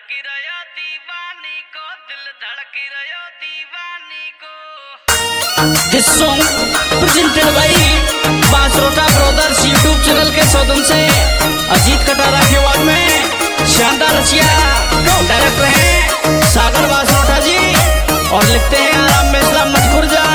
धड़की रहो दीवानी को, दिल धड़की रहो दीवानी को। This song presented by Bansrota brothers YouTube channel के सौजन से अजीत कटारा के आवाज में शानदार रचिया डायरेक्टर हैं सागर बांसरोटा जी और लिखते हैं आराम में इस्लाम मजबूर जा।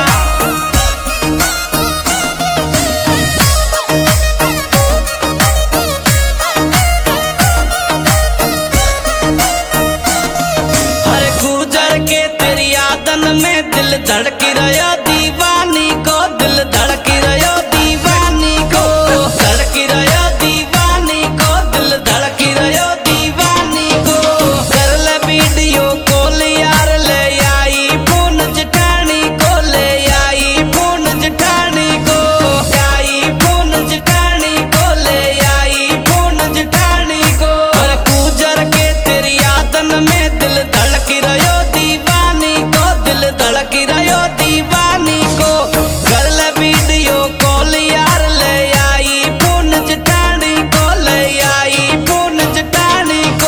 में दिल धड़की रहो दीवानी को, दिल धड़की रहो दीवानी को, धड़की रहो दीवानी को, दिल धड़की रहो दीवानी को। कर ले वीडियो कॉल यार, ले आई फोन जठानी को, ले आई फोन जठानी को, आई फोन जठानी को, ले आई फोन जठानी को। और गुजर के तेरी यादन में दिल धड़की रहो दीवानी को, दिल धड़की रहो दीवानी को। कर ले वीडियो कॉल यार, ले आई फोन जठानी को, ले आई फोन जठानी को।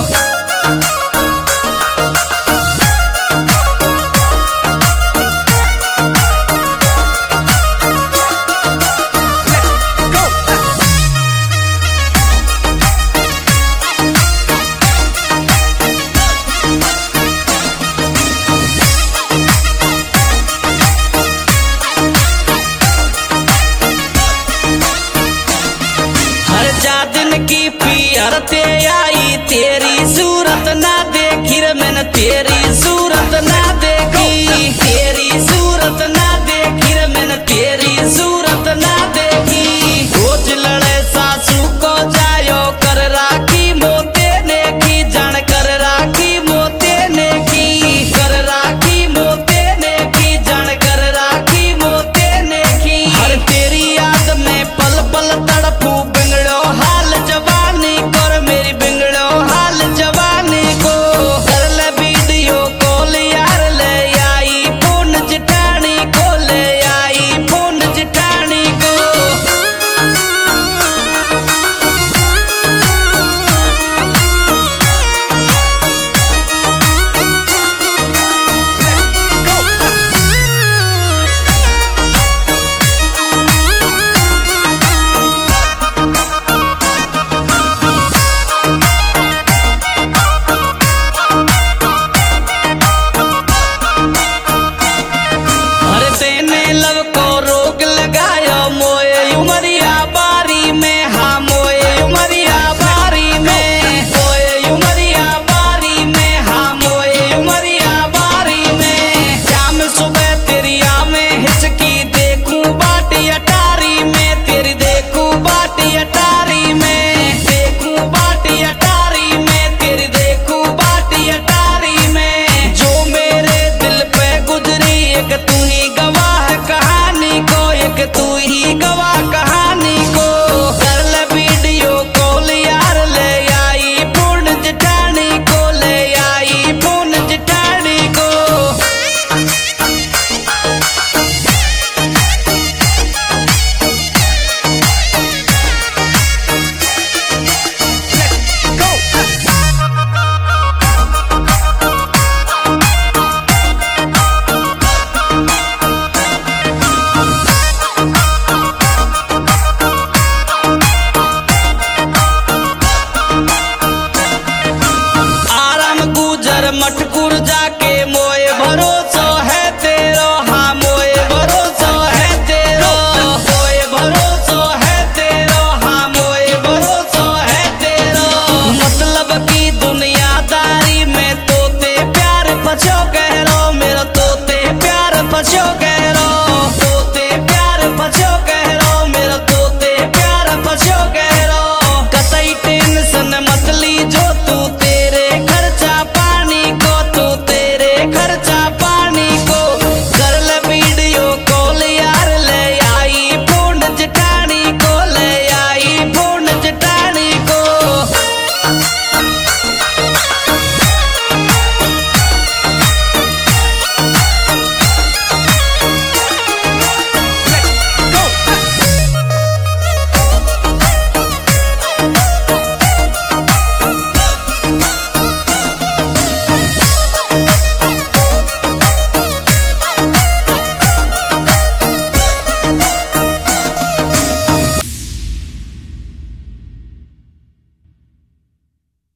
की पियरते आई तेरी सूरत ना देखी रे, मैंने तेरी सूरत ना देखी, तेरी सूरत ना देखी रे, मैंने तेरी सूरत ना देखी। रोज लड़े सासू को जायो कर राखी मोते ने की, जान कर राखी मोते ने की, कर राखी मोते ने की, जान कर राखी मोते ने की। हर तेरी याद में पल पल तड़पू बिगड़ो हाल जवानी कर, मेरी बिगड़ो हाल जवानी को। कर ले वीडियो कॉल यार, ले आई फोन जठानी को, ले आई फोन जठानी को। लब को रोग लगायो मोए उमरिया बारी में, हाँ मोए उमरिया बारी में, मोए उमरिया बारी में, हाँ मोए उमरिया बारी में। शाम सुबह तेरी आमें हिचकी देखूं बाटी अटारी में, तेरी देखूं बाटी अटारी में, देखूं बाटी अटारी में, तेरी देखूं बाटी अटारी में। जो मेरे दिल पे गुजरी एक तू ही गवाह कहानी को, एक तू ही गवाह कहानी को। कर ले वीडियो कॉल यार, ले आई फोन जठानी को, ले आई फोन जठानी को। मटकुर जाके मोए भरोसा है तेरो, हाँ मोए भरोसा है तेरो, मोए भरोसा है तेरो, हाँ मोए भरोसा है तेरो। मतलब की दुनियादारी में तोते प्यार पछो कह रो, मेरा तोते प्यार पछो कह